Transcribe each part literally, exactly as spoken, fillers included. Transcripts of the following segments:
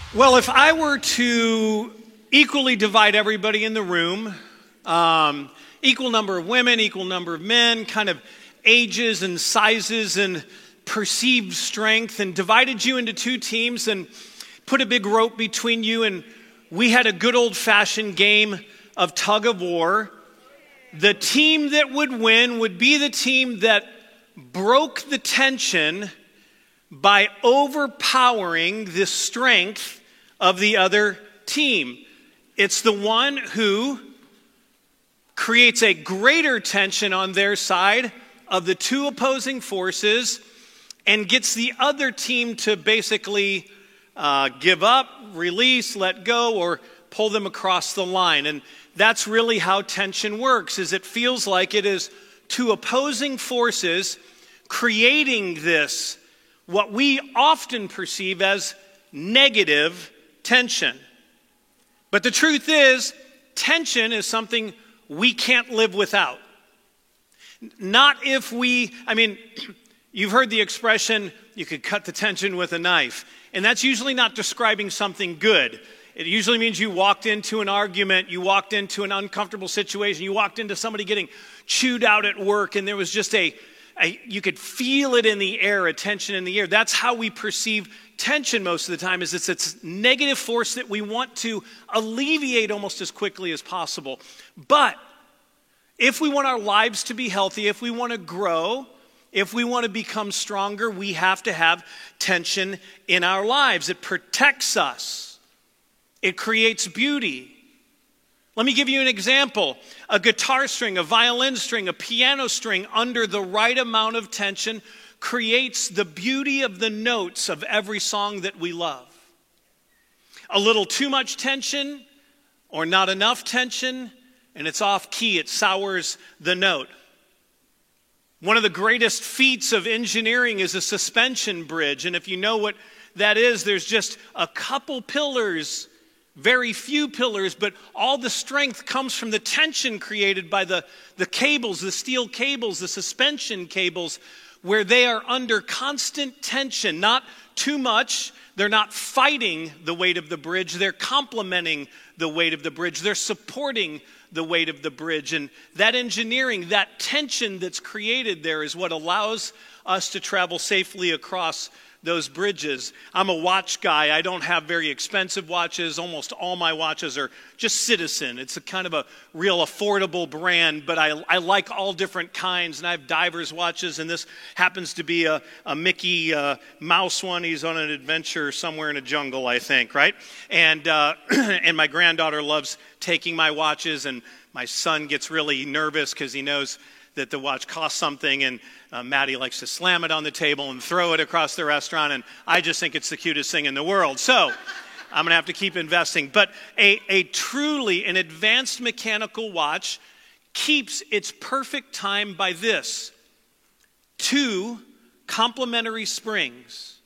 Well, if I were to equally divide everybody in the room, um, equal number of women, equal number of men, kind of ages and sizes and perceived strength, and divided you into two teams and put a big rope between you, and we had a good old-fashioned game of tug of war, the team that would win would be the team that broke the tension by overpowering the strength of the other team. It's the one who creates a greater tension on their side of the two opposing forces and gets the other team to basically uh, give up, release, let go, or pull them across the line. And that's really how tension works, is it feels like it is two opposing forces creating this, what we often perceive as negative tension. But the truth is, tension is something we can't live without. Not if we, I mean, you've heard the expression, you could cut the tension with a knife. And that's usually not describing something good. It usually means you walked into an argument, you walked into an uncomfortable situation, you walked into somebody getting chewed out at work, and there was just a, a you could feel it in the air, a tension in the air. That's how we perceive tension most of the time, is it's it's negative force that we want to alleviate almost as quickly as possible. But if we want our lives to be healthy, if we want to grow, if we want to become stronger, we have to have tension in our lives. It protects us. It creates beauty. Let me give you an example. A guitar string, a violin string, a piano string under the right amount of tension creates the beauty of the notes of every song that we love. A little too much tension or not enough tension, and it's off key, it sours the note. One of the greatest feats of engineering is a suspension bridge, and if you know what that is, there's just a couple pillars, very few pillars, but all the strength comes from the tension created by the, the cables, the steel cables, the suspension cables, where they are under constant tension, not too much. They're not fighting the weight of the bridge. They're complementing the weight of the bridge. They're supporting the weight of the bridge. And that engineering, that tension that's created there is what allows us to travel safely across those bridges. I'm a watch guy. I don't have very expensive watches. Almost all my watches are just Citizen. It's a kind of a real affordable brand, but I, I like all different kinds, and I have divers watches, and this happens to be a, a Mickey uh, Mouse one. He's on an adventure somewhere in a jungle, I think, right? And, uh, and my granddaughter loves taking my watches, and my son gets really nervous because he knows that the watch costs something, and uh, Maddie likes to slam it on the table and throw it across the restaurant, and I just think it's the cutest thing in the world. So I'm going to have to keep investing. But a, a truly, an advanced mechanical watch keeps its perfect time by this: two complementary springs,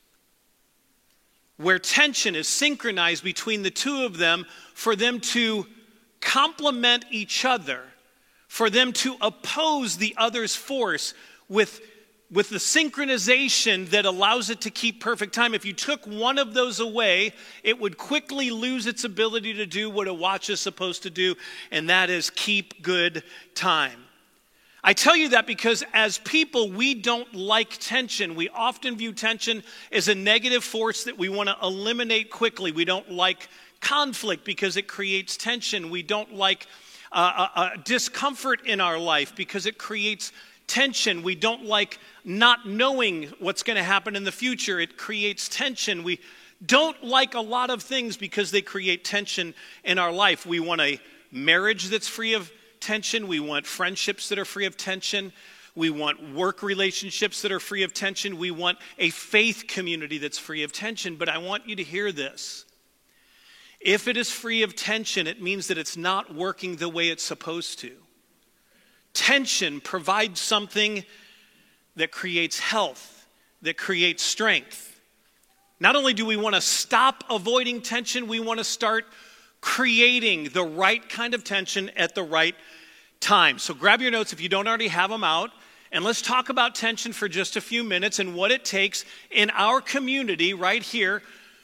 where tension is synchronized between the two of them for them to complement each other, for them to oppose the other's force with, with the synchronization that allows it to keep perfect time. If you took one of those away, it would quickly lose its ability to do what a watch is supposed to do, and that is keep good time. I tell you that because as people, we don't like tension. We often view tension as a negative force that we want to eliminate quickly. We don't like conflict because it creates tension. We don't like Uh, uh, uh, discomfort in our life because it creates tension. We don't like not knowing what's going to happen in the future. It creates tension. We don't like a lot of things because they create tension in our life. We want a marriage that's free of tension. We want friendships that are free of tension. We want work relationships that are free of tension. We want a faith community that's free of tension. But I want you to hear this. If it is free of tension, it means that it's not working the way it's supposed to. Tension provides something that creates health, that creates strength. Not only do we want to stop avoiding tension, we want to start creating the right kind of tension at the right time. So grab your notes if you don't already have them out, and let's talk about tension for just a few minutes and what it takes in our community right here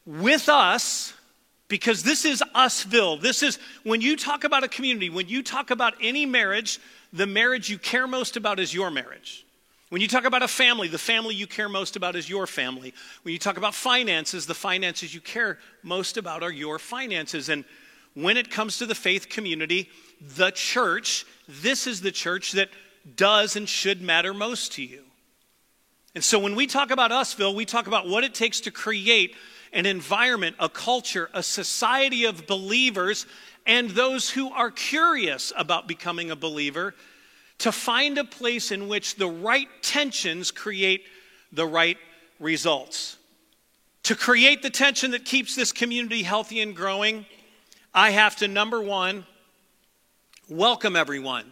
with us, because this is Usville. This is, when you talk about a community, when you talk about any marriage, the marriage you care most about is your marriage. When you talk about a family, the family you care most about is your family. When you talk about finances, the finances you care most about are your finances. And when it comes to the faith community, the church, this is the church that does and should matter most to you. And so when we talk about Usville, we talk about what it takes to create an environment, a culture, a society of believers and those who are curious about becoming a believer, to find a place in which the right tensions create the right results. To create the tension that keeps this community healthy and growing, I have to, number one, welcome everyone,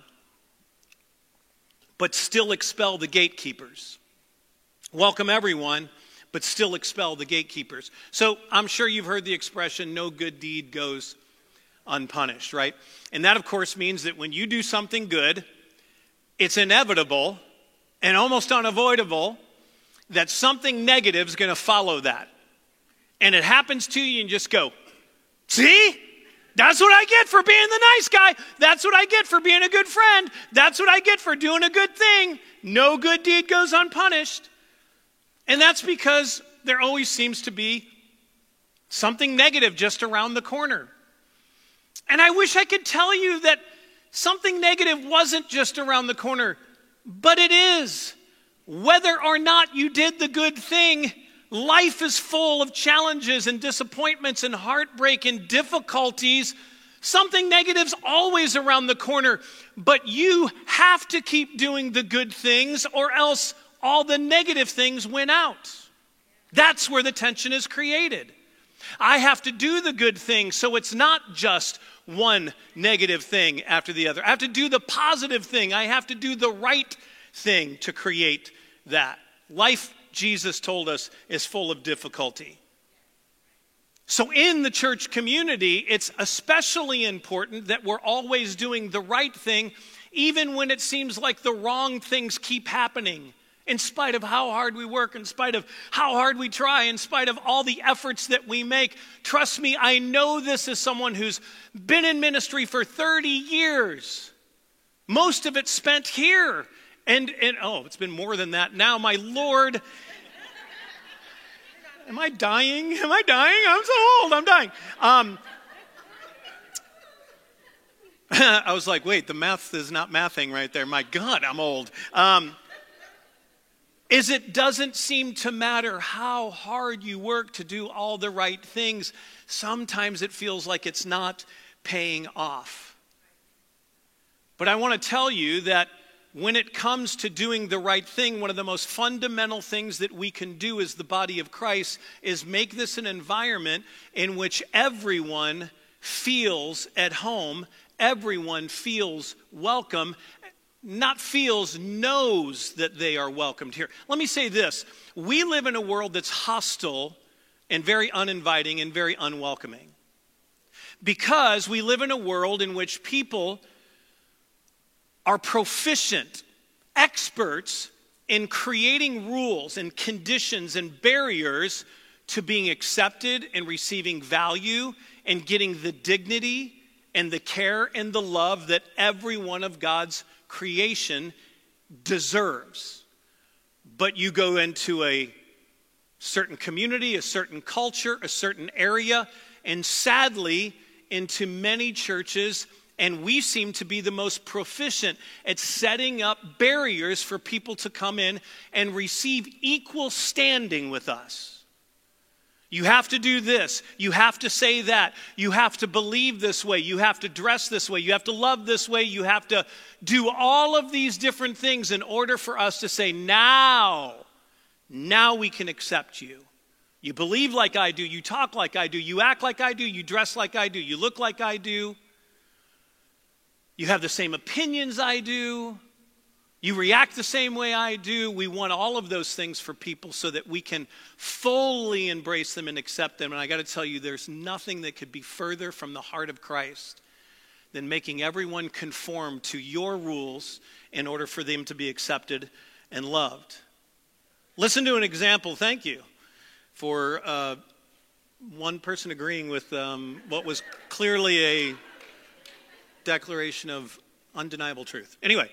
but still expel the gatekeepers. Welcome everyone, but still expel the gatekeepers. So I'm sure you've heard the expression, no good deed goes unpunished, right? And that, of course, means that when you do something good, it's inevitable and almost unavoidable that something negative is going to follow that. And it happens to you and just go, see? That's what I get for being the nice guy. That's what I get for being a good friend. That's what I get for doing a good thing. No good deed goes unpunished. And that's because there always seems to be something negative just around the corner. And I wish I could tell you that something negative wasn't just around the corner, but it is. Whether or not you did the good thing, life is full of challenges and disappointments and heartbreak and difficulties. Something negative's always around the corner, but you have to keep doing the good things or else all the negative things win out. That's where the tension is created. I have to do the good thing, so it's not just one negative thing after the other. I have to do the positive thing. I have to do the right thing to create that. Life, Jesus told us, is full of difficulty. So in the church community, it's especially important that we're always doing the right thing, even when it seems like the wrong things keep happening. In spite of how hard we work, in spite of how hard we try, in spite of all the efforts that we make. Trust me, I know this as someone who's been in ministry for thirty years. Most of it spent here. And, and oh, it's been more than that now. My Lord, am I dying? Am I dying? I'm so old, I'm dying. Um, I was like, wait, the math is not mathing right there. My God, I'm old. Um, is it doesn't seem to matter how hard you work to do all the right things. Sometimes it feels like it's not paying off. But I want to tell you that when it comes to doing the right thing, one of the most fundamental things that we can do as the body of Christ is make this an environment in which everyone feels at home, everyone feels welcome. Not feels, knows that they are welcomed here. Let me say this. We live in a world that's hostile and very uninviting and very unwelcoming. Because we live in a world in which people are proficient, experts in creating rules and conditions and barriers to being accepted and receiving value and getting the dignity and the care and the love that every one of God's creation deserves. But you go into a certain community, a certain culture, a certain area, and sadly, into many churches, and we seem to be the most proficient at setting up barriers for people to come in and receive equal standing with us. You have to do this. You have to say that. You have to believe this way. You have to dress this way. You have to love this way. You have to do all of these different things in order for us to say, now, now we can accept you. You believe like I do. You talk like I do. You act like I do. You dress like I do. You look like I do. You have the same opinions I do. You react the same way I do. We want all of those things for people so that we can fully embrace them and accept them. And I got to tell you, there's nothing that could be further from the heart of Christ than making everyone conform to your rules in order for them to be accepted and loved. Listen to an example. Thank you for uh, one person agreeing with um, what was clearly a declaration of undeniable truth. Anyway,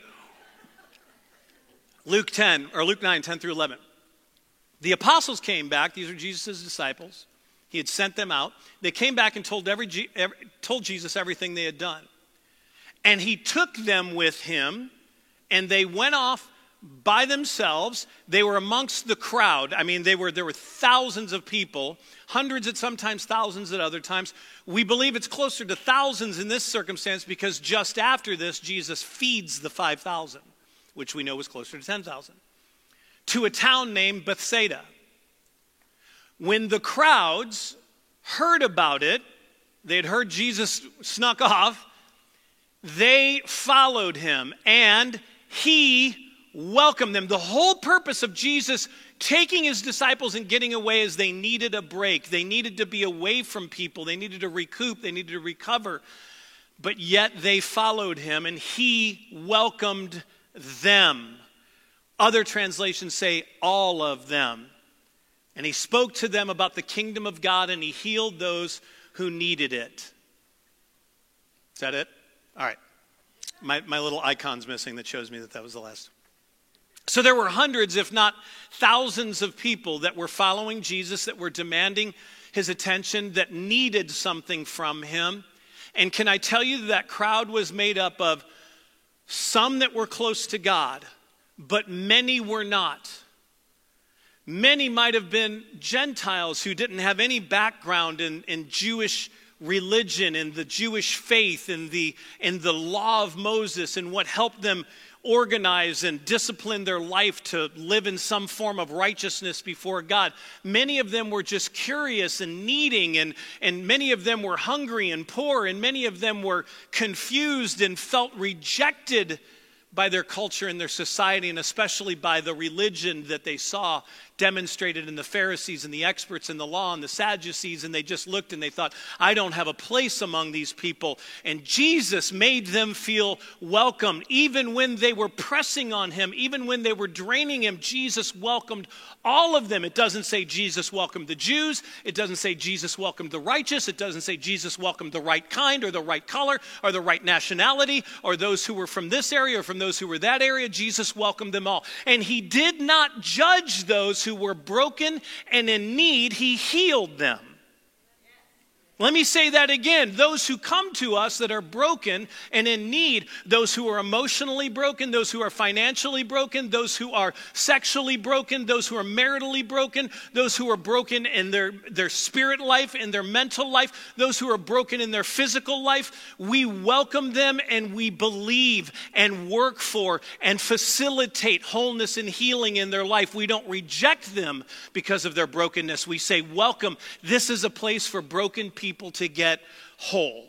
Luke ten, or Luke nine, ten through eleven. The apostles came back. These are Jesus' disciples. He had sent them out. They came back and told, every, every, told Jesus everything they had done. And he took them with him, and they went off by themselves. They were amongst the crowd. I mean, they were there were thousands of people, hundreds at sometimes, thousands at other times. We believe it's closer to thousands in this circumstance because just after this, Jesus feeds the five thousand, which we know was closer to ten thousand, to a town named Bethsaida. When the crowds heard about it, they'd heard Jesus snuck off, they followed him, and he welcomed them. The whole purpose of Jesus taking his disciples and getting away is they needed a break. They needed to be away from people. They needed to recoup. They needed to recover. But yet they followed him, and he welcomed them. Other translations say all of them. And he spoke to them about the kingdom of God, and he healed those who needed it. Is that it? All right. My, my little icon's missing that shows me that that was the last. So there were hundreds, if not thousands of people that were following Jesus, that were demanding his attention, that needed something from him. And can I tell you that crowd was made up of some that were close to God, but many were not. Many might have been Gentiles who didn't have any background in, in Jewish religion and the Jewish faith and the, and the law of Moses and what helped them organize and discipline their life to live in some form of righteousness before God. Many of them were just curious and needing, and, and many of them were hungry and poor, and many of them were confused and felt rejected by their culture and their society, and especially by the religion that they saw demonstrated in the Pharisees and the experts in the law and the Sadducees, and they just looked and they thought, I don't have a place among these people. And Jesus made them feel welcome. Even when they were pressing on him, even when they were draining him, Jesus welcomed all of them. It doesn't say Jesus welcomed the Jews. It doesn't say Jesus welcomed the righteous. It doesn't say Jesus welcomed the right kind or the right color or the right nationality or those who were from this area or from those who were that area. Jesus welcomed them all. And he did not judge those who were broken and in need. He healed them. Let me say that again. Those who come to us that are broken and in need, those who are emotionally broken, those who are financially broken, those who are sexually broken, those who are maritally broken, those who are broken in their, their spirit life, in their mental life, those who are broken in their physical life, we welcome them and we believe and work for and facilitate wholeness and healing in their life. We don't reject them because of their brokenness. We say, welcome. This is a place for broken people. People to get whole.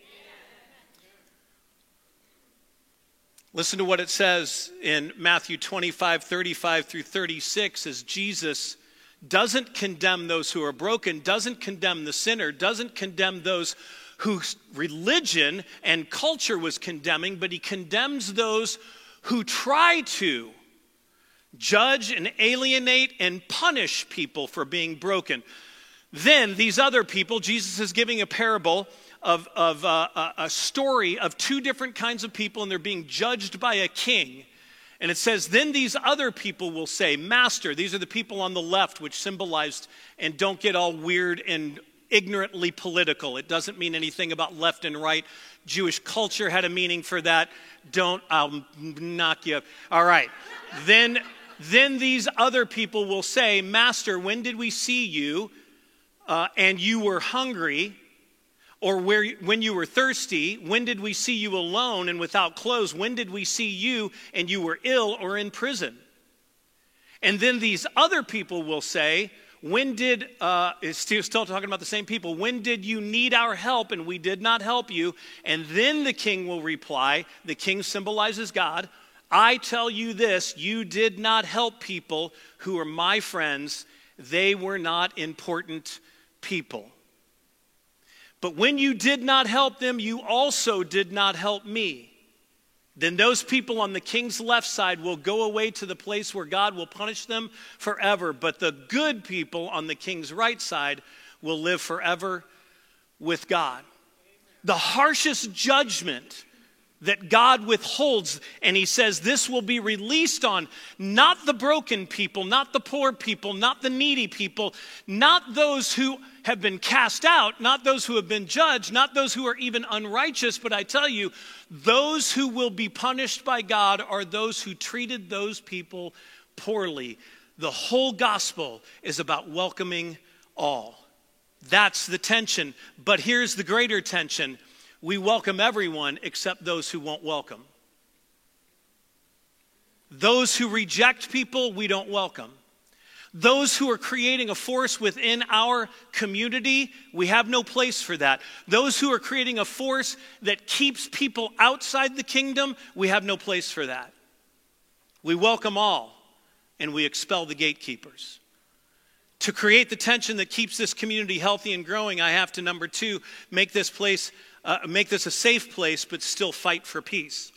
Listen to what it says in Matthew twenty-five, thirty-five through thirty-six as Jesus doesn't condemn those who are broken, doesn't condemn the sinner, doesn't condemn those whose religion and culture was condemning, but he condemns those who try to judge and alienate and punish people for being broken. Then these other people, Jesus is giving a parable of, of uh, a, a story of two different kinds of people, and they're being judged by a king. And it says, then these other people will say, Master, these are the people on the left, which symbolized, and don't get all weird and ignorantly political. It doesn't mean anything about left and right. Jewish culture had a meaning for that. Don't, I'll knock you. All right. Then, then these other people will say, Master, when did we see you? Uh, and you were hungry, or where, when you were thirsty? When did we see you alone and without clothes? When did we see you and you were ill or in prison? And then these other people will say, when did, uh, it's still, still talking about the same people, when did you need our help and we did not help you? And then the king will reply, the king symbolizes God, I tell you this, you did not help people who are my friends. They were not important people. But when you did not help them, you also did not help me. Then those people on the king's left side will go away to the place where God will punish them forever. But the good people on the king's right side will live forever with God. The harshest judgment that God withholds, and he says this will be released on not the broken people, not the poor people, not the needy people, not those who have been cast out, not those who have been judged, not those who are even unrighteous, but I tell you, those who will be punished by God are those who treated those people poorly. The whole gospel is about welcoming all. That's the tension. But here's the greater tension. We welcome everyone except those who won't welcome. Those who reject people, we don't welcome. Those who are creating a force within our community, we have no place for that. Those who are creating a force that keeps people outside the kingdom, we have no place for that. We welcome all, and we expel the gatekeepers. To create the tension that keeps this community healthy and growing, I have to, number two, make this place, uh, make this a safe place, but still fight for peace.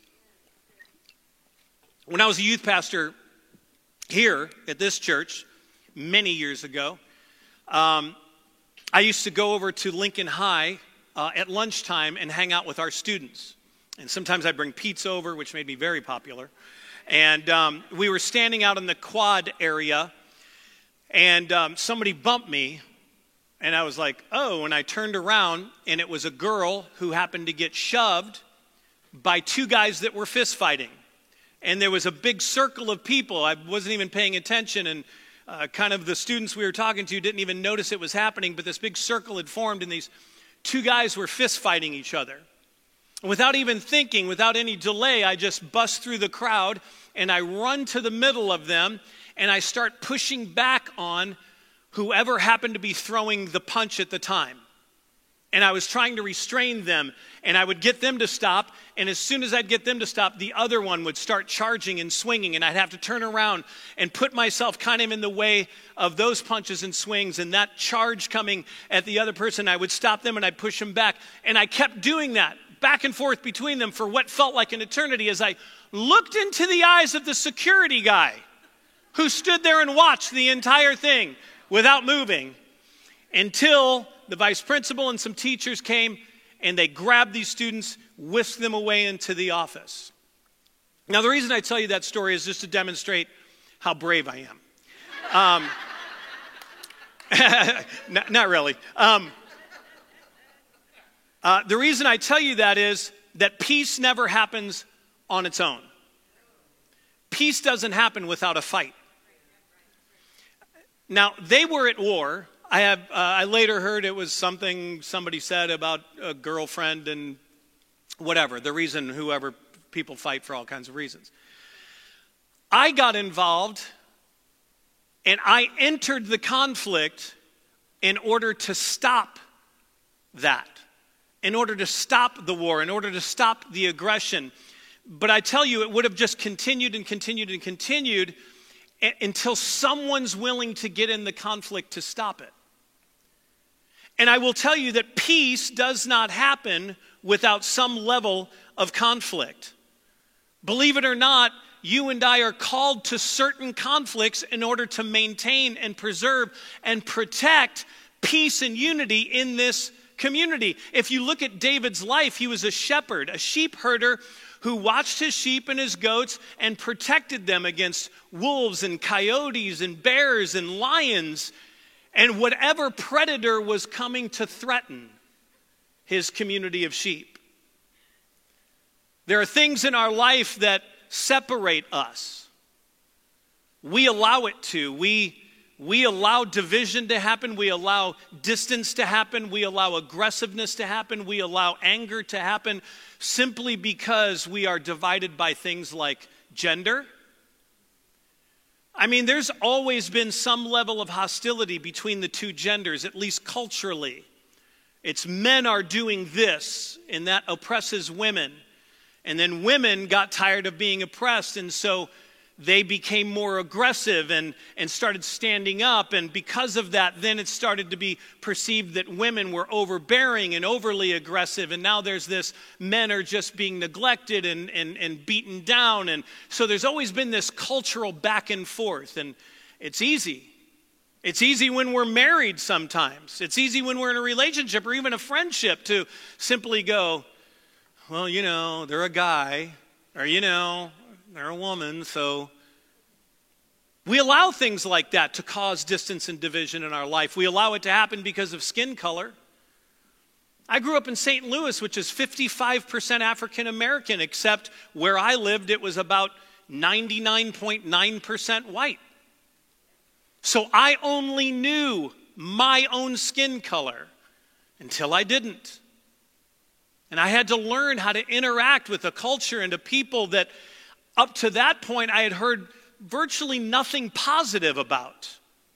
When I was a youth pastor here at this church many years ago, um, I used to go over to Lincoln High uh, at lunchtime and hang out with our students. And sometimes I'd bring pizza over, which made me very popular. And um, we were standing out in the quad area, and um, somebody bumped me, and I was like, oh, and I turned around, and it was a girl who happened to get shoved by two guys that were fist fighting. And there was a big circle of people. I wasn't even paying attention, and uh, kind of the students we were talking to didn't even notice it was happening, but this big circle had formed, and these two guys were fist fighting each other. Without even thinking, without any delay, I just bust through the crowd, and I run to the middle of them, and I start pushing back on whoever happened to be throwing the punch at the time. And I was trying to restrain them, and I would get them to stop, and as soon as I'd get them to stop, the other one would start charging and swinging, and I'd have to turn around and put myself kind of in the way of those punches and swings, and that charge coming at the other person, I would stop them and I'd push them back. And I kept doing that, back and forth between them for what felt like an eternity, as I looked into the eyes of the security guy who stood there and watched the entire thing without moving, until the vice principal and some teachers came and they grabbed these students, whisked them away into the office. Now, the reason I tell you that story is just to demonstrate how brave I am. Um, not, not really. Um, uh, the reason I tell you that is that peace never happens on its own. Peace doesn't happen without a fight. Now, they were at war. I have. Uh, I later heard it was something somebody said about a girlfriend and whatever. The reason whoever people fight for all kinds of reasons. I got involved and I entered the conflict in order to stop that, in order to stop the war, in order to stop the aggression. But I tell you, it would have just continued and continued and continued until someone's willing to get in the conflict to stop it. And I will tell you that peace does not happen without some level of conflict. Believe it or not, you and I are called to certain conflicts in order to maintain and preserve and protect peace and unity in this community. If you look at David's life, he was a shepherd, a sheep herder who watched his sheep and his goats and protected them against wolves and coyotes and bears and lions and whatever predator was coming to threaten his community of sheep. There are things in our life that separate us. We allow it to. We, we allow division to happen. We allow distance to happen. We allow aggressiveness to happen. We allow anger to happen simply because we are divided by things like gender. I mean, there's always been some level of hostility between the two genders, at least culturally. It's men are doing this, and that oppresses women. And then women got tired of being oppressed, and so they became more aggressive and, and started standing up. And because of that, then it started to be perceived that women were overbearing and overly aggressive. And now there's this, men are just being neglected and, and, and beaten down. And so there's always been this cultural back and forth. And it's easy It's easy when we're married sometimes. It's easy when we're in a relationship or even a friendship to simply go, well, you know, they're a guy, or, you know, they're a woman, so we allow things like that to cause distance and division in our life. We allow it to happen because of skin color. I grew up in Saint Louis, which is fifty-five percent African American, except where I lived, it was about ninety-nine point nine percent white. So I only knew my own skin color until I didn't. And I had to learn how to interact with a culture and a people that up to that point I had heard virtually nothing positive about.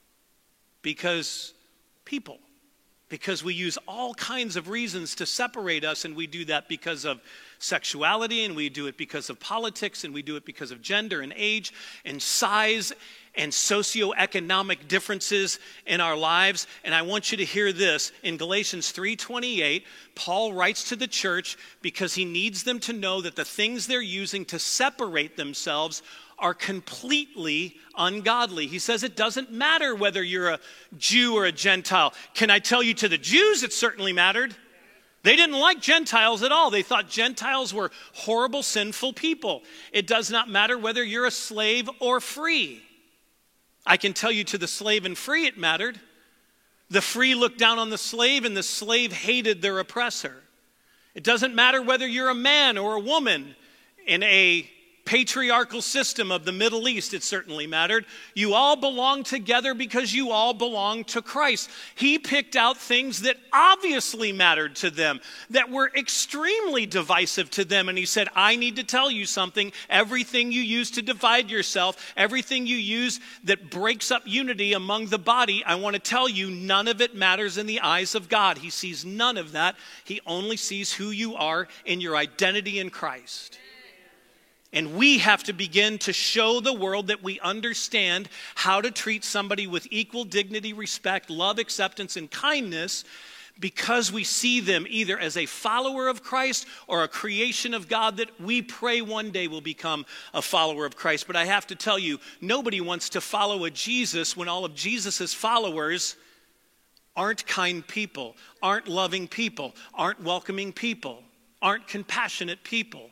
Because people. Because we use all kinds of reasons to separate us, and we do that because of sexuality, and we do it because of politics, and we do it because of gender and age and size and socioeconomic differences in our lives. And I want you to hear this. In Galatians three twenty-eight, Paul writes to the church because he needs them to know that the things they're using to separate themselves are completely ungodly. He says it doesn't matter whether you're a Jew or a Gentile. Can I tell you, to the Jews it certainly mattered. They didn't like Gentiles at all. They thought Gentiles were horrible, sinful people. It does not matter whether you're a slave or free. I can tell you, to the slave and free it mattered. The free looked down on the slave, and the slave hated their oppressor. It doesn't matter whether you're a man or a woman in a patriarchal system of the Middle East. It certainly mattered. You all belong together because you all belong to Christ. He picked out things that obviously mattered to them, that were extremely divisive to them. And he said, I need to tell you something. Everything you use to divide yourself, everything you use that breaks up unity among the body, I want to tell you, none of it matters in the eyes of God. He sees none of that. He only sees who you are in your identity in Christ. And we have to begin to show the world that we understand how to treat somebody with equal dignity, respect, love, acceptance, and kindness, because we see them either as a follower of Christ or a creation of God that we pray one day will become a follower of Christ. But I have to tell you, nobody wants to follow a Jesus when all of Jesus's followers aren't kind people, aren't loving people, aren't welcoming people, aren't compassionate people.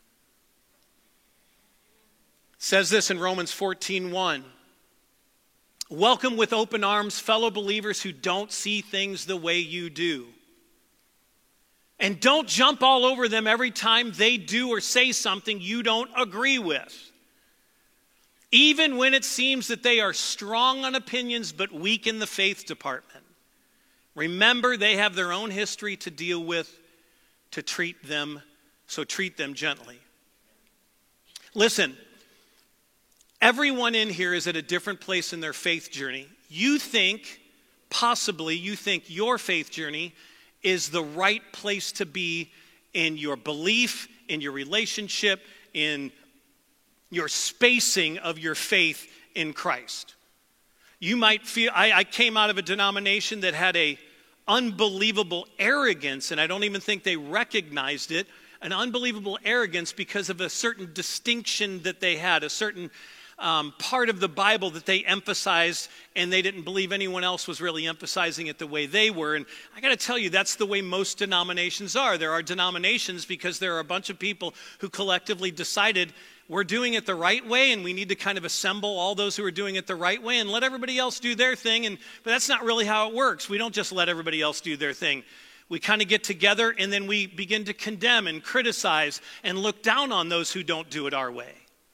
Says this in Romans fourteen one. Welcome with open arms fellow believers who don't see things the way you do. And don't jump all over them every time they do or say something you don't agree with. Even when it seems that they are strong on opinions but weak in the faith department. Remember, they have their own history to deal with, to treat them, so treat them gently. Listen. Everyone in here is at a different place in their faith journey. You think, possibly, you think your faith journey is the right place to be in your belief, in your relationship, in your spacing of your faith in Christ. You might feel, I, I came out of a denomination that had a unbelievable arrogance, and I don't even think they recognized it, an unbelievable arrogance because of a certain distinction that they had, a certain Um, part of the Bible that they emphasized, and they didn't believe anyone else was really emphasizing it the way they were. And I got to tell you, that's the way most denominations are. There are denominations because there are a bunch of people who collectively decided we're doing it the right way, and we need to kind of assemble all those who are doing it the right way and let everybody else do their thing. And but that's not really how it works. We don't just let everybody else do their thing. We kind of get together, and then we begin to condemn and criticize and look down on those who don't do it our way.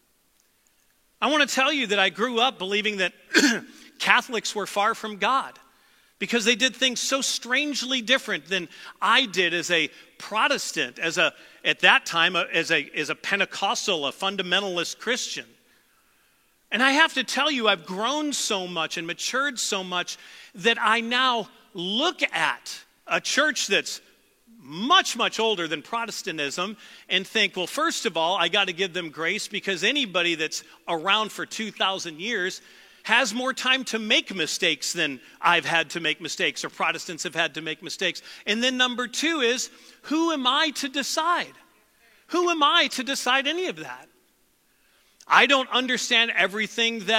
I want to tell you that I grew up believing that Catholics were far from God because they did things so strangely different than I did as a Protestant, as a at that time as a as a Pentecostal, a fundamentalist Christian. And I have to tell you, I've grown so much and matured so much that I now look at a church that's much, much older than Protestantism and think, well, first of all, I got to give them grace because anybody that's around for two thousand years has more time to make mistakes than I've had to make mistakes or Protestants have had to make mistakes. And then number two is, who am I to decide? Who am I to decide any of that? I don't understand everything that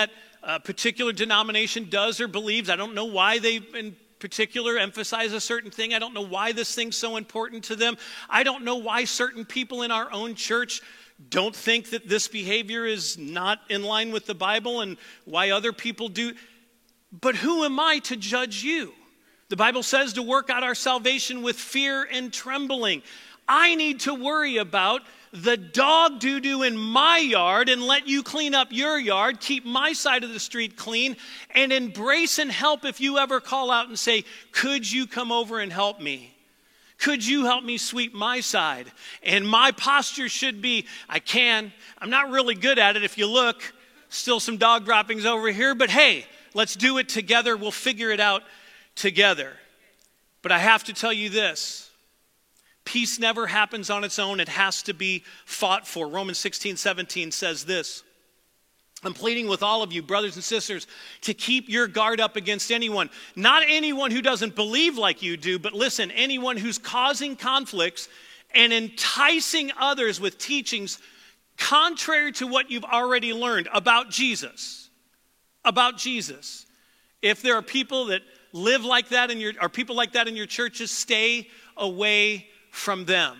a particular denomination does or believes. I don't know why they in particular emphasize a certain thing. I don't know why this thing's so important to them. I don't know why certain people in our own church don't think that this behavior is not in line with the Bible and why other people do. But who am I to judge you? The Bible says to work out our salvation with fear and trembling. I need to worry about the dog doo-doo in my yard and let you clean up your yard, keep my side of the street clean, and embrace and help if you ever call out and say, could you come over and help me? Could you help me sweep my side? And my posture should be, I can. I'm not really good at it if you look. Still some dog droppings over here, but hey, let's do it together. We'll figure it out together. But I have to tell you this. Peace never happens on its own. It has to be fought for. Romans sixteen seventeen says this. I'm pleading with all of you, brothers and sisters, to keep your guard up against anyone. Not anyone who doesn't believe like you do, but listen, anyone who's causing conflicts and enticing others with teachings contrary to what you've already learned about Jesus. About Jesus. If there are people that live like that in your, or people like that in your churches, stay away from them.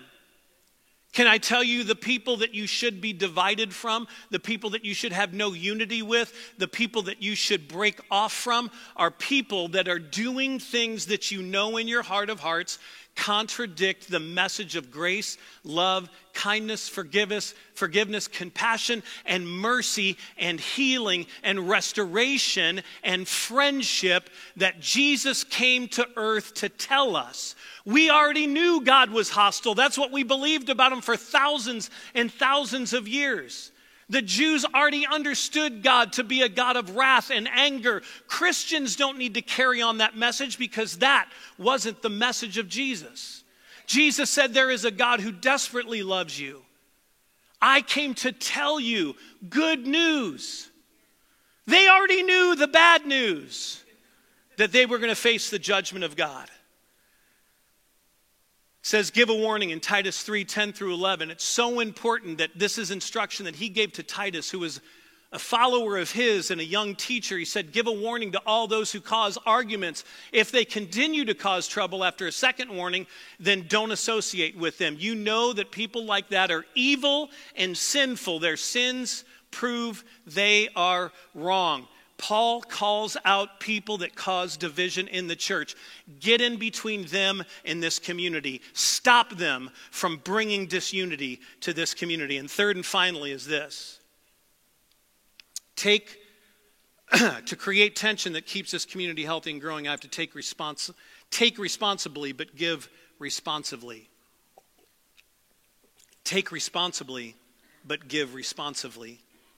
Can I tell you the people that you should be divided from, the people that you should have no unity with, the people that you should break off from are people that are doing things that you know in your heart of hearts contradict the message of grace, love, kindness, forgiveness, forgiveness, compassion, and mercy, and healing, and restoration, and friendship that Jesus came to earth to tell us. We already knew God was hostile. That's what we believed about him for thousands and thousands of years. The Jews already understood God to be a God of wrath and anger. Christians don't need to carry on that message because that wasn't the message of Jesus. Jesus said there is a God who desperately loves you. I came to tell you good news. They already knew the bad news, that they were going to face the judgment of God. It says, give a warning in Titus three, ten through eleven. It's so important that this is instruction that he gave to Titus, who was a follower of his and a young teacher. He said, give a warning to all those who cause arguments. If they continue to cause trouble after a second warning, then don't associate with them. You know that people like that are evil and sinful. Their sins prove they are wrong. Paul calls out people that cause division in the church. Get in between them and this community. Stop them from bringing disunity to this community. And third and finally is this. Take, to create tension that keeps this community healthy and growing, I have to take, respons- take responsibly, but give responsively. Take responsibly, but give responsively.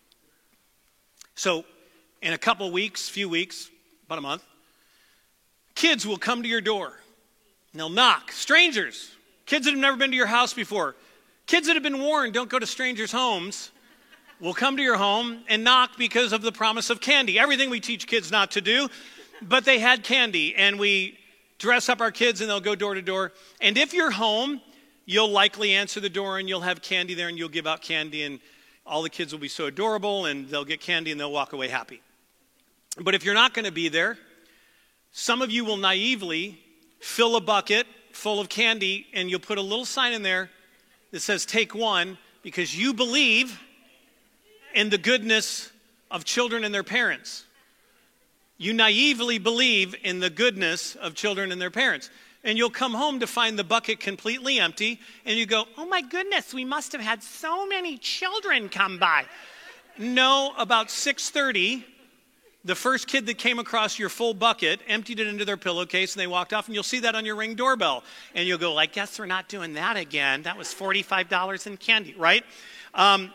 So, in a couple weeks, few weeks, about a month, kids will come to your door and they'll knock. Strangers, kids that have never been to your house before, kids that have been warned, don't go to strangers' homes, will come to your home and knock because of the promise of candy. Everything we teach kids not to do, but they had candy, and we dress up our kids and they'll go door to door. And if you're home, you'll likely answer the door and you'll have candy there and you'll give out candy, and all the kids will be so adorable and they'll get candy and they'll walk away happy. But if you're not going to be there, some of you will naively fill a bucket full of candy and you'll put a little sign in there that says take one, because you believe in the goodness of children and their parents. You naively believe in the goodness of children and their parents. And you'll come home to find the bucket completely empty and you go, oh my goodness, we must have had so many children come by. No, about six thirty, the first kid that came across your full bucket emptied it into their pillowcase and they walked off, and you'll see that on your Ring doorbell. And you'll go, I guess we're not doing that again. That was forty-five dollars in candy, right? Um,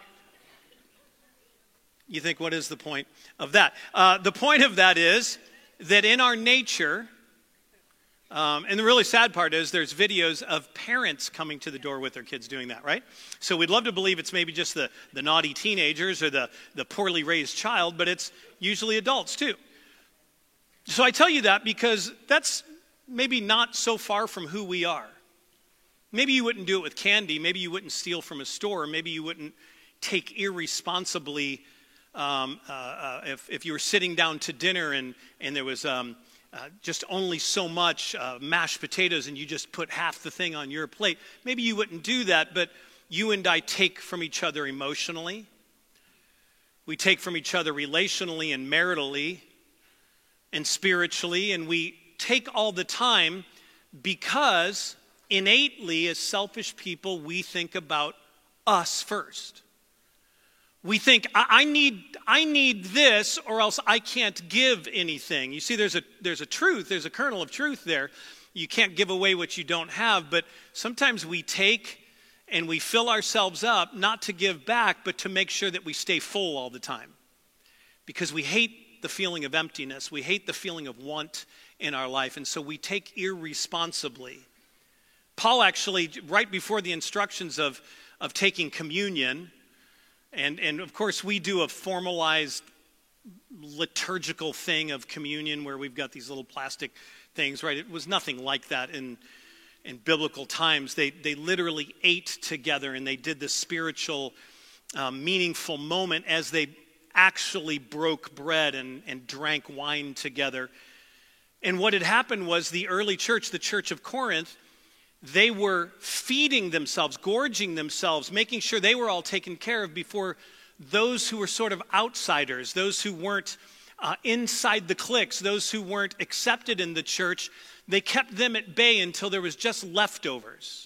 you think, what is the point of that? Uh, the point of that is that in our nature, um, and the really sad part is there's videos of parents coming to the door with their kids doing that, right? So we'd love to believe it's maybe just the, the naughty teenagers or the, the poorly raised child, but it's usually adults too. So I tell you that because that's maybe not so far from who we are. Maybe you wouldn't do it with candy. Maybe you wouldn't steal from a store. Maybe you wouldn't take irresponsibly Um, uh, uh, if, if you were sitting down to dinner and, and there was um, uh, just only so much uh, mashed potatoes and you just put half the thing on your plate, maybe you wouldn't do that, but you and I take from each other emotionally. We take from each other relationally and maritally and spiritually, and we take all the time because innately, as selfish people, we think about us first. We think, I, I need I need this or else I can't give anything. You see, there's a there's a truth, there's a kernel of truth there. You can't give away what you don't have, but sometimes we take and we fill ourselves up, not to give back, but to make sure that we stay full all the time. Because we hate the feeling of emptiness. We hate the feeling of want in our life, and so we take irresponsibly. Paul actually, right before the instructions of, of taking communion, and, and of course we do a formalized liturgical thing of communion where we've got these little plastic things, right? It was nothing like that in, in biblical times. They, they literally ate together, and they did this spiritual, um, meaningful moment as they actually broke bread and, and drank wine together. And what had happened was the early church, the church of Corinth, they were feeding themselves, gorging themselves, making sure they were all taken care of before those who were sort of outsiders, those who weren't uh, inside the cliques, those who weren't accepted in the church. They kept them at bay until there was just leftovers.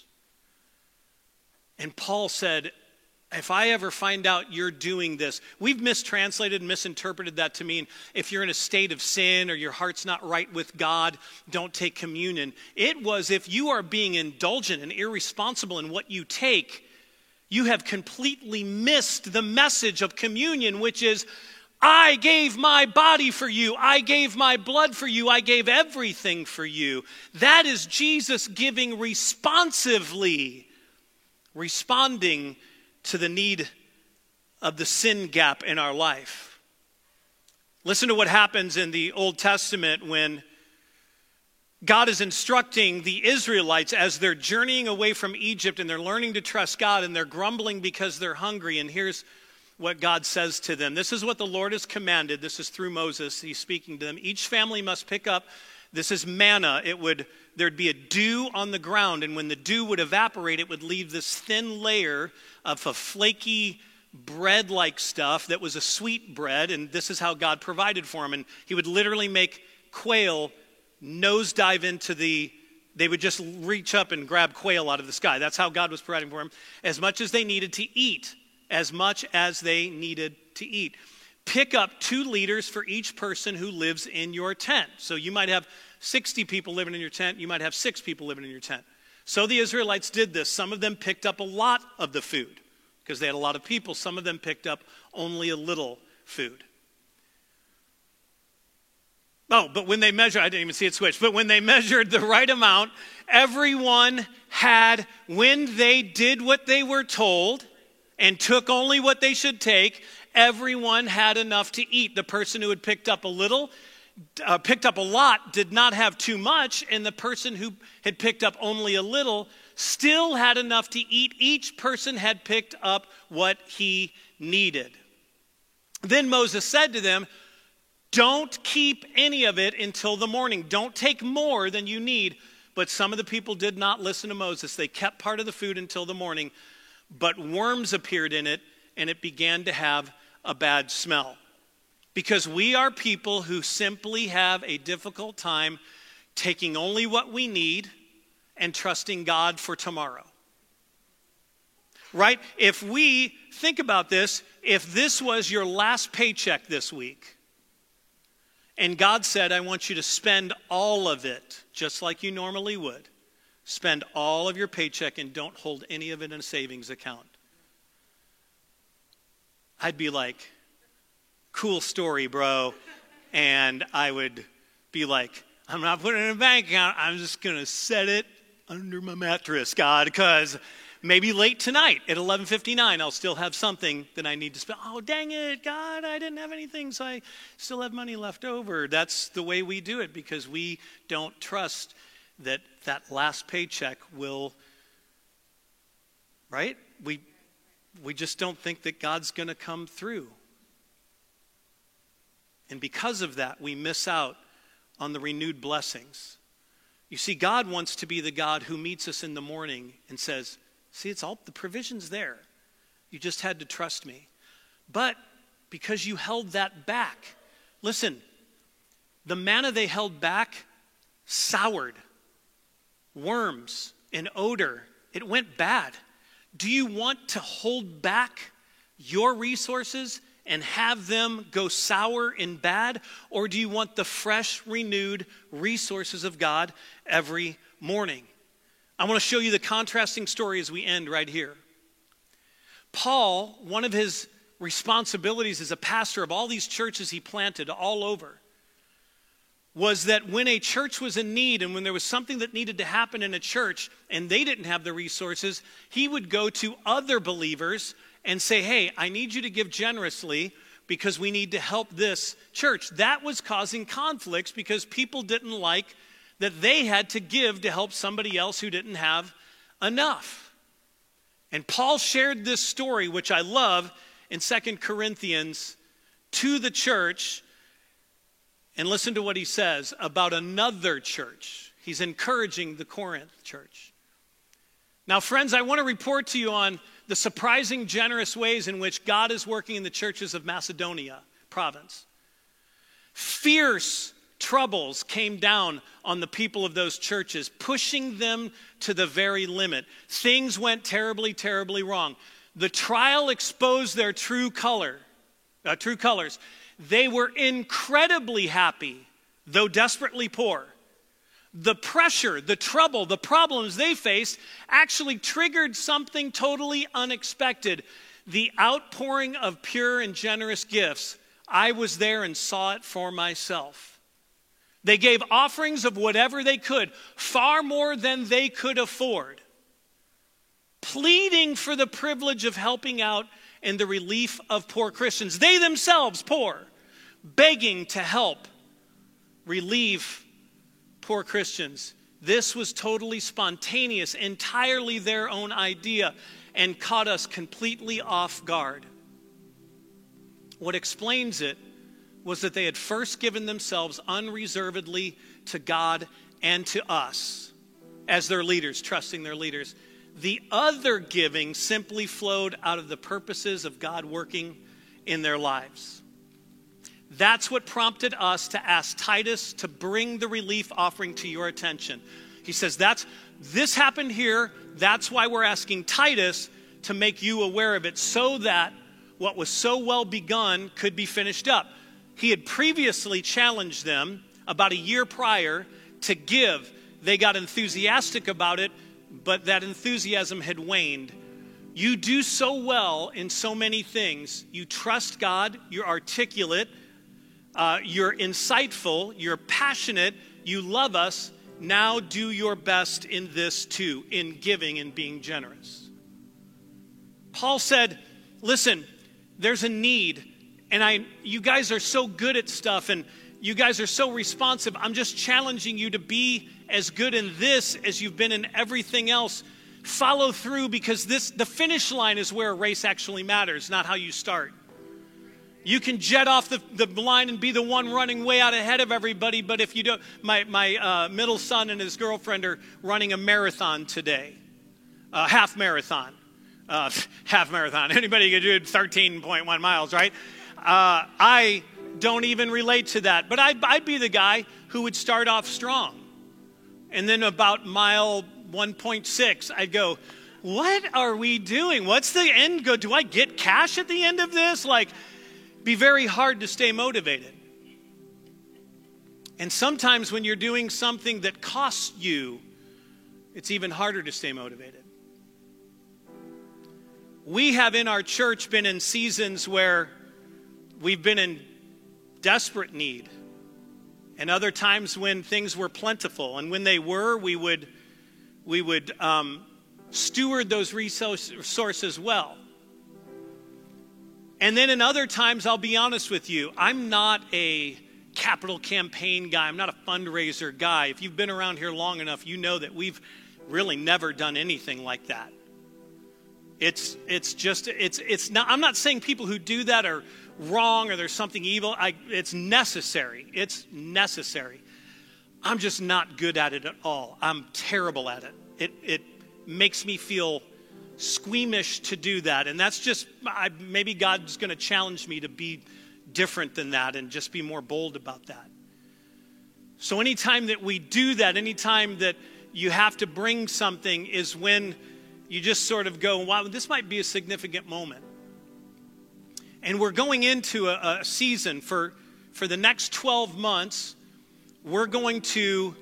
And Paul said, if I ever find out you're doing this, we've mistranslated and misinterpreted that to mean if you're in a state of sin or your heart's not right with God, don't take communion. It was if you are being indulgent and irresponsible in what you take, you have completely missed the message of communion, which is, I gave my body for you. I gave my blood for you. I gave everything for you. That is Jesus giving responsively, responding to the need of the sin gap in our life. Listen to what happens in the Old Testament when God is instructing the Israelites as they're journeying away from Egypt and they're learning to trust God and they're grumbling because they're hungry. And here's what God says to them. This is what the Lord has commanded. This is through Moses. He's speaking to them. Each family must pick up, this is manna. It would, there'd be a dew on the ground, and when the dew would evaporate, it would leave this thin layer of a flaky bread-like stuff that was a sweet bread, and this is how God provided for them. And he would literally make quail nosedive into the, they would just reach up and grab quail out of the sky. That's how God was providing for them, as much as they needed to eat, as much as they needed to eat. Pick up two liters for each person who lives in your tent. So you might have sixty people living in your tent. You might have six people living in your tent. So the Israelites did this. Some of them picked up a lot of the food because they had a lot of people. Some of them picked up only a little food. Oh, but when they measured, I didn't even see it switch, but when they measured the right amount, everyone had, when they did what they were told and took only what they should take, everyone had enough to eat. The person who had picked up a little, uh, picked up a lot, did not have too much, and the person who had picked up only a little still had enough to eat. Each person had picked up what he needed. Then Moses said to them, don't keep any of it until the morning. Don't take more than you need. But some of the people did not listen to Moses. They kept part of the food until the morning, but worms appeared in it, and it began to have a bad smell. Because we are people who simply have a difficult time taking only what we need and trusting God for tomorrow. Right? If we think about this, if this was your last paycheck this week, and God said, I want you to spend all of it, just like you normally would, spend all of your paycheck and don't hold any of it in a savings account, I'd be like, cool story, bro. And I would be like, I'm not putting it in a bank account. I'm just going to set it under my mattress, God, because maybe late tonight at eleven fifty-nine, I'll still have something that I need to spend. Oh, dang it, God, I didn't have anything, so I still have money left over. That's the way we do it because we don't trust that that last paycheck will, right? We We just don't think that God's going to come through. And because of that, we miss out on the renewed blessings. You see, God wants to be the God who meets us in the morning and says, see, it's all, the provision's there. You just had to trust me. But because you held that back, listen, the manna they held back soured, worms, and odor. It went bad. Do you want to hold back your resources and have them go sour and bad? Or do you want the fresh, renewed resources of God every morning? I want to show you the contrasting story as we end right here. Paul, one of his responsibilities as a pastor of all these churches he planted all over, was that when a church was in need and when there was something that needed to happen in a church and they didn't have the resources, he would go to other believers and say, hey, I need you to give generously because we need to help this church. That was causing conflicts because people didn't like that they had to give to help somebody else who didn't have enough. And Paul shared this story, which I love, in Second Corinthians to the church. And listen to what he says about another church. He's encouraging the Corinth church. Now, friends, I want to report to you on the surprising, generous ways in which God is working in the churches of Macedonia province. Fierce troubles came down on the people of those churches, pushing them to the very limit. Things went terribly, terribly wrong. The trial exposed their true color, uh, true colors. They were incredibly happy, though desperately poor. The pressure, the trouble, the problems they faced actually triggered something totally unexpected. The outpouring of pure and generous gifts. I was there and saw it for myself. They gave offerings of whatever they could, far more than they could afford, pleading for the privilege of helping out and the relief of poor Christians. They themselves poor, begging to help relieve poor Christians. This was totally spontaneous, entirely their own idea, and caught us completely off guard. What explains it was that they had first given themselves unreservedly to God and to us as their leaders, trusting their leaders. The other giving simply flowed out of the purposes of God working in their lives. That's what prompted us to ask Titus to bring the relief offering to your attention. He says, "That's this happened here. That's why we're asking Titus to make you aware of it so that what was so well begun could be finished up." He had previously challenged them about a year prior to give. They got enthusiastic about it, but that enthusiasm had waned. You do so well in so many things. You trust God, you're articulate, uh, you're insightful, you're passionate, you love us. Now do your best in this too, in giving and being generous. Paul said, listen, there's a need, and I, you guys are so good at stuff, and you guys are so responsive. I'm just challenging you to be as good in this as you've been in everything else. Follow through, because this the finish line is where a race actually matters, not how you start. You can jet off the, the line and be the one running way out ahead of everybody, but if you don't, my, my uh, middle son and his girlfriend are running a marathon today, a half marathon. Uh, half marathon. Anybody can do thirteen point one miles, right? Uh, I don't even relate to that. But I'd, I'd be the guy who would start off strong. And then about mile one point six, I'd go, what are we doing? What's the end goal? Do I get cash at the end of this? Like, be very hard to stay motivated. And sometimes when you're doing something that costs you, it's even harder to stay motivated. We have in our church been in seasons where we've been in desperate need, and other times when things were plentiful. And when they were, we would we would um, steward those resources well. And then in other times, I'll be honest with you, I'm not a capital campaign guy. I'm not a fundraiser guy. If you've been around here long enough, you know that we've really never done anything like that. It's it's just it's it's not. I'm not saying people who do that are wrong or there's something evil. I, it's necessary. It's necessary. I'm just not good at it at all. I'm terrible at it. It, it makes me feel squeamish to do that. And that's just, I, maybe God's going to challenge me to be different than that and just be more bold about that. So anytime that we do that, anytime that you have to bring something is when you just sort of go, wow, this might be a significant moment. And we're going into a, a season for, for the next twelve months. We're going to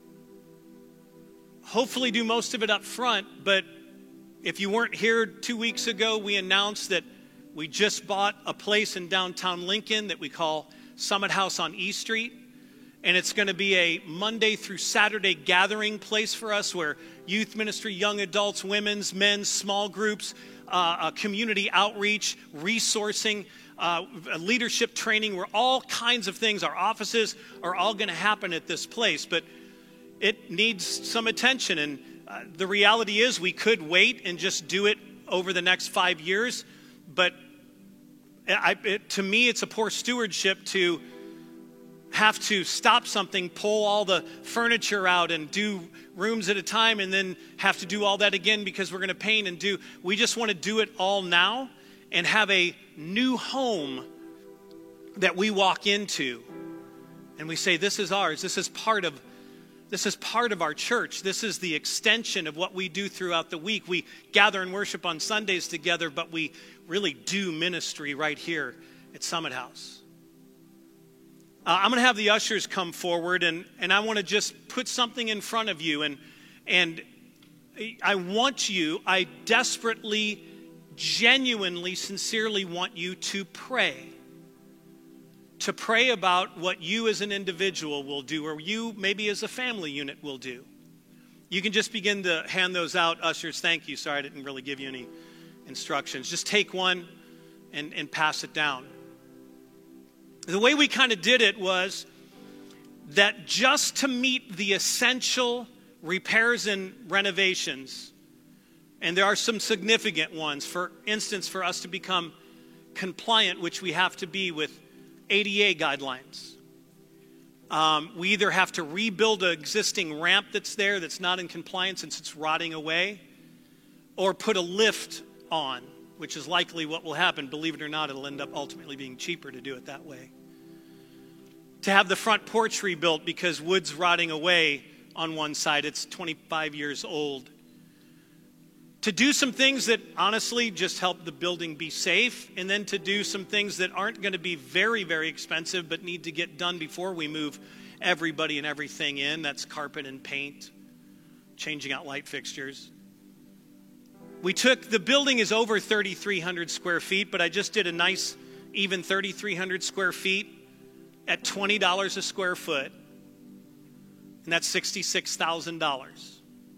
hopefully do most of it up front, but if you weren't here two weeks ago, we announced that we just bought a place in downtown Lincoln that we call Summit House on E Street. And it's going to be a Monday through Saturday gathering place for us where youth ministry, young adults, women's, men's, small groups, uh, community outreach, resourcing, uh, leadership training, where all kinds of things, our offices are all going to happen at this place. But it needs some attention. And uh, the reality is we could wait and just do it over the next five years. But I, it, to me, it's a poor stewardship to have to stop something, pull all the furniture out and do rooms at a time and then have to do all that again because we're going to paint and do. We just want to do it all now and have a new home that we walk into and we say, this is ours. This is part of This is part of our church. This is the extension of what we do throughout the week. We gather and worship on Sundays together, but we really do ministry right here at Summit House. Uh, I'm going to have the ushers come forward, and, and I want to just put something in front of you. And, and I want you, I desperately, genuinely, sincerely want you to pray. To pray about what you as an individual will do, or you maybe as a family unit will do. You can just begin to hand those out. Ushers, thank you. Sorry I didn't really give you any instructions. Just take one and, and pass it down. The way we kind of did it was that just to meet the essential repairs and renovations, and there are some significant ones, for instance, for us to become compliant, which we have to be with A D A guidelines. Um, we either have to rebuild an existing ramp that's there that's not in compliance since it's rotting away, or put a lift on, which is likely what will happen. Believe it or not, it'll end up ultimately being cheaper to do it that way. To have the front porch rebuilt because wood's rotting away on one side. It's twenty-five years old. To do some things that honestly just help the building be safe, and then to do some things that aren't going to be very, very expensive but need to get done before we move everybody and everything in. That's carpet and paint, changing out light fixtures. We took, the building is over thirty-three hundred square feet, but I just did a nice even thirty-three hundred square feet at twenty dollars a square foot, and that's sixty-six thousand dollars.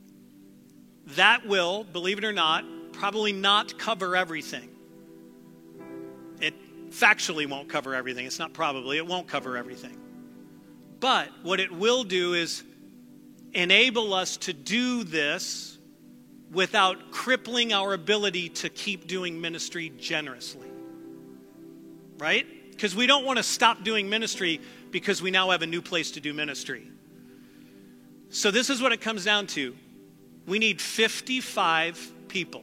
That will, believe it or not, probably not cover everything. It factually won't cover everything. It's not probably, it won't cover everything. But what it will do is enable us to do this without crippling our ability to keep doing ministry generously. Right? Because we don't want to stop doing ministry because we now have a new place to do ministry. So this is what it comes down to. We need fifty-five people.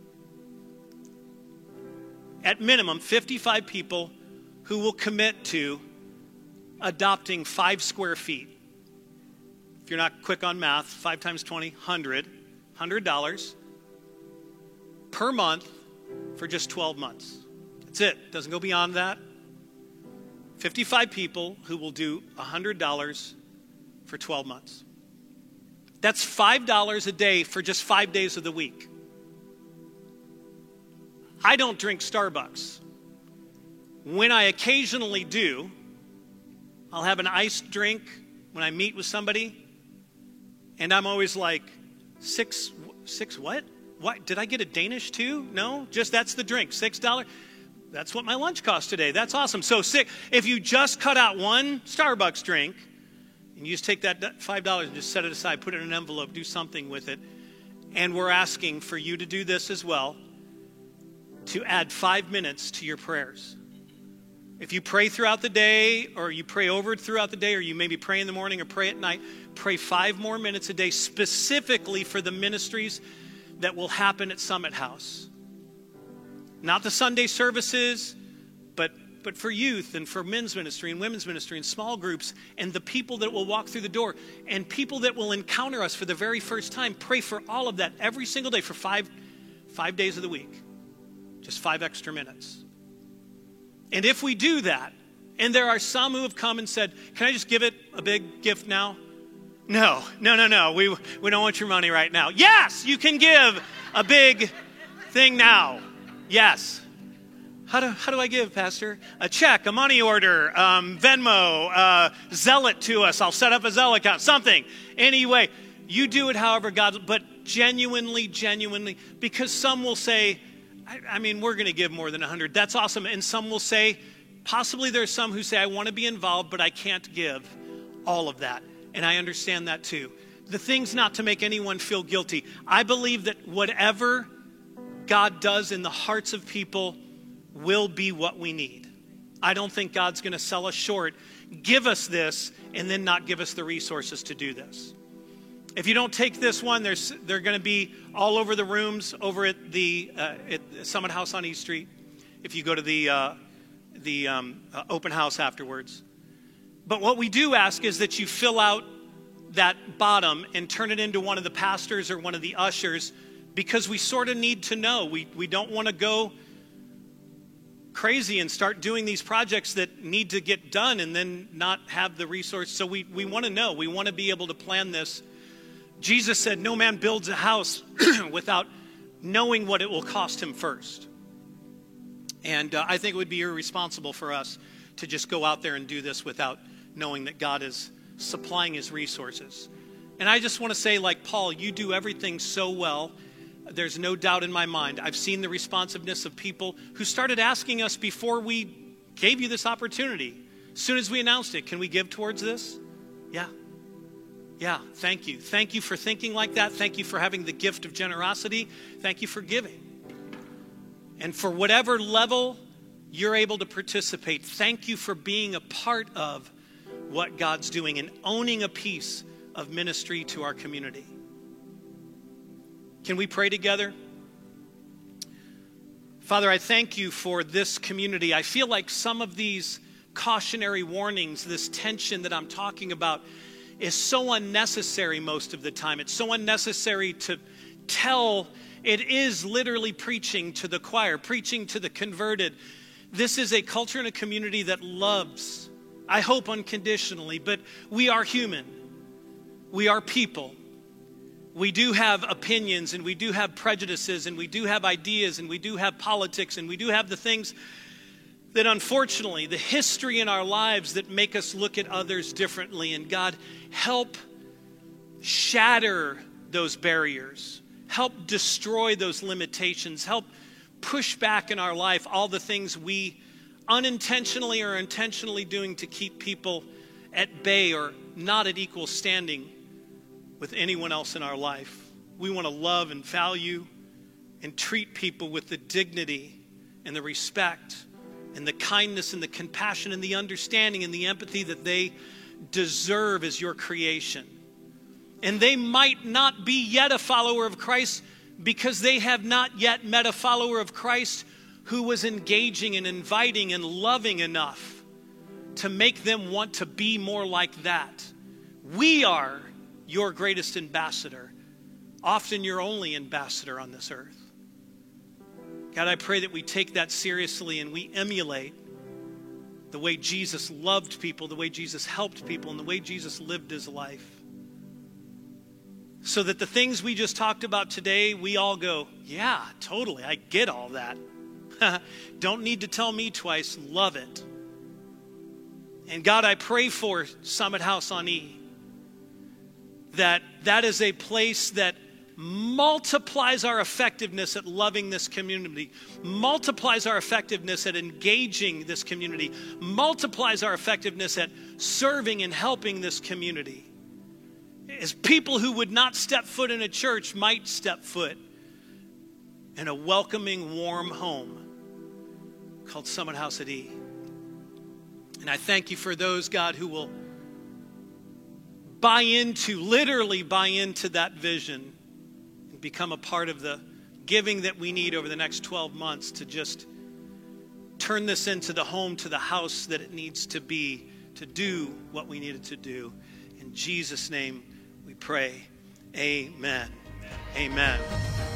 At minimum, fifty-five people who will commit to adopting five square feet. If you're not quick on math, five times twenty, one hundred. one hundred dollars per month for just twelve months. That's it. Doesn't go beyond that. fifty-five people who will do one hundred dollars for twelve months. That's five dollars a day for just five days of the week. I don't drink Starbucks. When I occasionally do, I'll have an iced drink when I meet with somebody, and I'm always like, six, six what? What? Did I get a Danish too? No, just that's the drink, six dollars. That's what my lunch cost today. That's awesome. So six, if you just cut out one Starbucks drink, and you just take that five dollars and just set it aside, put it in an envelope, do something with it. And we're asking for you to do this as well, to add five minutes to your prayers. If you pray throughout the day, or you pray over throughout the day, or you maybe pray in the morning or pray at night, pray five more minutes a day specifically for the ministries that will happen at Summit House. Not the Sunday services, but, but for youth and for men's ministry and women's ministry and small groups and the people that will walk through the door and people that will encounter us for the very first time. Pray for all of that every single day for five, five days of the week. Just five extra minutes. And if we do that, and there are some who have come and said, can I just give it a big gift now? No, no, no, no. We, we don't want your money right now. Yes, you can give a big thing now. Yes. How do, how do I give, Pastor? A check, a money order, um, Venmo, uh, Zelle it to us. I'll set up a Zelle account, something. Anyway, you do it however God, but genuinely, genuinely, because some will say, I, I mean, we're going to give more than one hundred. That's awesome. And some will say, possibly there's some who say, I want to be involved, but I can't give all of that. And I understand that too. The thing's not to make anyone feel guilty. I believe that whatever God does in the hearts of people will be what we need. I don't think God's going to sell us short, give us this, and then not give us the resources to do this. If you don't take this one, there's, they're going to be all over the rooms over at the uh, at Summit House on East Street. If you go to the, uh, the um, uh, open house afterwards. But what we do ask is that you fill out that bottom and turn it into one of the pastors or one of the ushers, because we sort of need to know. We, we don't want to go crazy and start doing these projects that need to get done and then not have the resource. So we, we want to know. We want to be able to plan this. Jesus said, no man builds a house without knowing what it will cost him first. And uh, I think it would be irresponsible for us to just go out there and do this without knowing that God is supplying his resources. And I just want to say, like Paul, you do everything so well. There's no doubt in my mind. I've seen the responsiveness of people who started asking us before we gave you this opportunity. As soon as we announced it, can we give towards this? Yeah. Yeah, thank you. Thank you for thinking like that. Thank you for having the gift of generosity. Thank you for giving. And for whatever level you're able to participate, thank you for being a part of what God's doing and owning a piece of ministry to our community. Can we pray together? Father, I thank you for this community. I feel like some of these cautionary warnings, this tension that I'm talking about, is so unnecessary most of the time. It's so unnecessary to tell. It is literally preaching to the choir, preaching to the converted. This is a culture and a community that loves, I hope unconditionally, but we are human. We are people. We do have opinions, and we do have prejudices, and we do have ideas, and we do have politics, and we do have the things that unfortunately, the history in our lives that make us look at others differently. And God, help shatter those barriers. Help destroy those limitations. Help push back in our life all the things we unintentionally or intentionally doing to keep people at bay or not at equal standing with anyone else in our life. We want to love and value and treat people with the dignity and the respect and the kindness and the compassion and the understanding and the empathy that they deserve as your creation. And they might not be yet a follower of Christ because they have not yet met a follower of Christ who was engaging and inviting and loving enough to make them want to be more like that. We are your greatest ambassador, often your only ambassador on this earth. God, I pray that we take that seriously and we emulate the way Jesus loved people, the way Jesus helped people, and the way Jesus lived his life. So that the things we just talked about today, we all go, yeah, totally, I get all that. Don't need to tell me twice, love it. And God, I pray for Summit House on E, that that is a place that multiplies our effectiveness at loving this community, multiplies our effectiveness at engaging this community, multiplies our effectiveness at serving and helping this community. As people who would not step foot in a church might step foot in a welcoming, warm home called Summit House at E. And I thank you for those, God, who will buy into, literally buy into that vision and become a part of the giving that we need over the next twelve months to just turn this into the home, to the house that it needs to be, to do what we needed to do. In Jesus' name we pray. Amen. Amen.